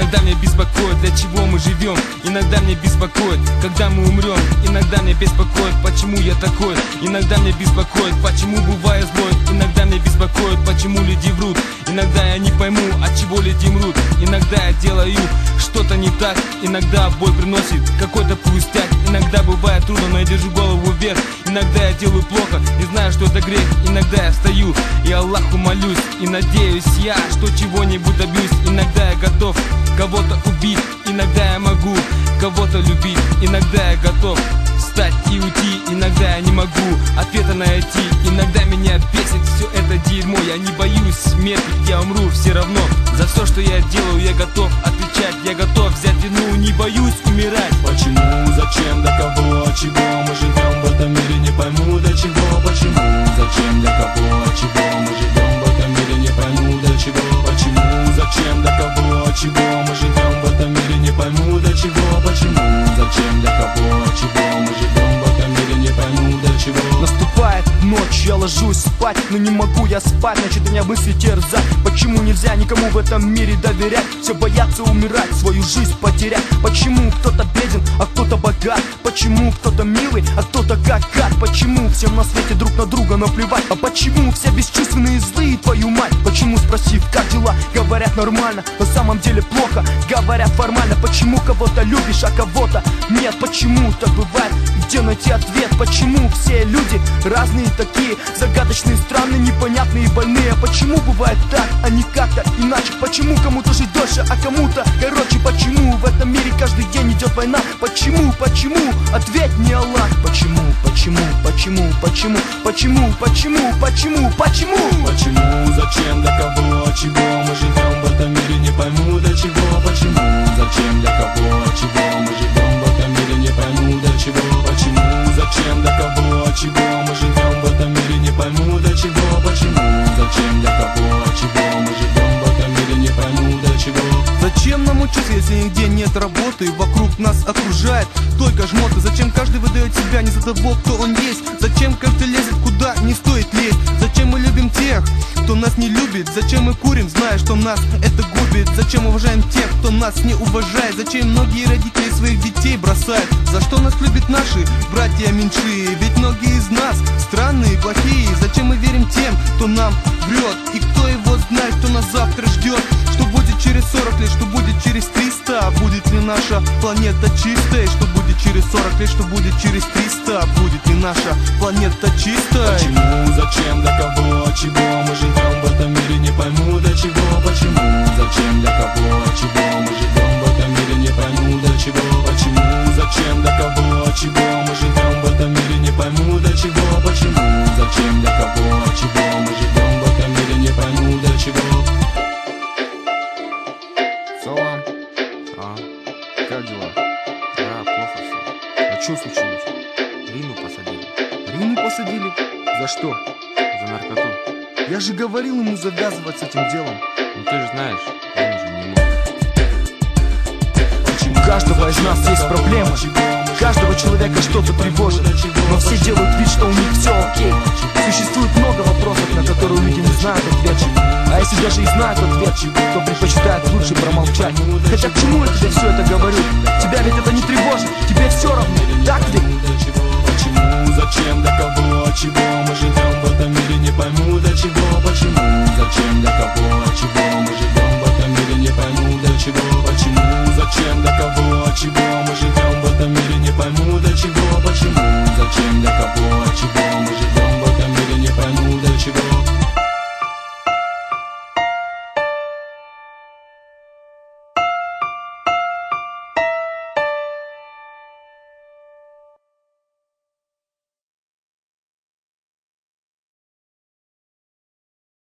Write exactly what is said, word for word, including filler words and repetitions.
Иногда меня беспокоит, для чего мы живем. Иногда меня беспокоит, когда мы умрем. Иногда меня беспокоит, почему я такой. Иногда меня беспокоит, почему бываю злой. Иногда меня беспокоит, почему люди врут. Иногда я не пойму, от чего люди мрут. Иногда я делаю что-то не так. Иногда боль приносит какой-то пустяк. Иногда бывает трудно, но я держу голову вверх. Иногда я делаю плохо и знаю, что это грех. Иногда я встаю и Аллаху молюсь. И надеюсь я, что чего-нибудь добьюсь. Иногда я готов кого-то убить. Иногда я могу кого-то любить. Иногда я готов встать и уйти. Иногда я не могу ответа найти. Иногда меня бесит все это дерьмо. Я не боюсь смерти, я умру все равно. За все, что я делаю, я готов отвечать. Я готов взять вину, не боюсь умирать. Почему, зачем, для кого, от чего мы живем в этом мире, не пойму до чего. Почему, зачем, для кого, от чего мы живем в этом мире, не пойму до чего. Почему, зачем, для кого, от чего мы живем в этом мире, не пойму до чего. Почему, зачем, для кого, от чего мы живем в этом мире, не пойму до чего. Наступает ночь, я ложусь спать, но не могу я спать, значит меня мысли терзать. Почему нельзя никому в этом мире доверять? Все боятся умирать, свою жизнь потерять. Почему кто-то беден, а кто-то богат? Почему кто-то милый, а кто-то как гад? Почему всем на свете друг на друга наплевать? А почему все бесчувственные и злые, твою мать? Почему, спросив, как дела, говорят нормально, на самом деле плохо, говорят формально. Почему кого-то любишь, а кого-то нет? Почему так бывает? Где найти ответ? Почему все люди разные такие, загадочные, странные, непонятные, больные? Почему бывает так, а не как-то иначе? Почему кому-то жить дольше, а кому-то короче? Почему в этом мире каждый день идет война? Почему, почему? Ответь мне, Аллах. Почему, почему, почему, почему, почему, почему, почему, почему? Почему, зачем, для кого, от чего мы живем в этом мире, не пойму до чего. Почему, зачем, для кого, от чего мы живем в этом мире, не пойму до чего. Почему, зачем, для кого, от чего мы живем в этом мире, не пойму до чего. Почему, зачем, для кого, от чего мы живем в этом мире, не пойму до чего. Зачем нам учиться, если нигде нет работы? Вокруг нас окружает только жмоты. Зачем каждый выдает себя не за того, кто он есть? Зачем каждый лезет куда не стоит лезть? Зачем мы любим тех, кто нас не любит? Зачем мы курим, зная, что нас это губит? Зачем уважаем тех, кто нас не уважает? Зачем многие родители своих детей бросают? За что нас любят наши братья меньшие? Ведь многие из нас странные, плохие. Зачем мы верим тем, кто нам врет? И кто его знает, что нас завтра ждет? Что будет через сорок лет, что будет через триста? Будет ли наша планета чистой? Что будет через сорок лет, что будет через триста? Будет ли наша планета чистой? Почему, зачем, для кого, от чего мы живем в этом мире, не пойму до чего. Почему, зачем, для кого, от чего мы живем в этом мире, не пойму до чего. Почему, зачем, для кого, от чего мы живем в этом мире, не пойму до чего. Почему, зачем, для кого, от чего мы живем в этом мире, не пойму до чего. Салам. А, как дела? Да, плохо все. А что случилось? Рину посадили. Рину посадили? За что? За наркоту. Я же говорил ему завязывать с этим делом. Ну ты же знаешь, он же не может. У каждого из нас есть проблемы. Каждого человека что-то тревожит. Но все делают вид, что у них все окей. Существует много вопросов, на которые люди не знают ответа. А если даже и знают ответ, то предпочитают лучше промолчать. Хотя к чему я тебе все это говорю? Тебя ведь это не тревожит, тебе все равно, так ведь?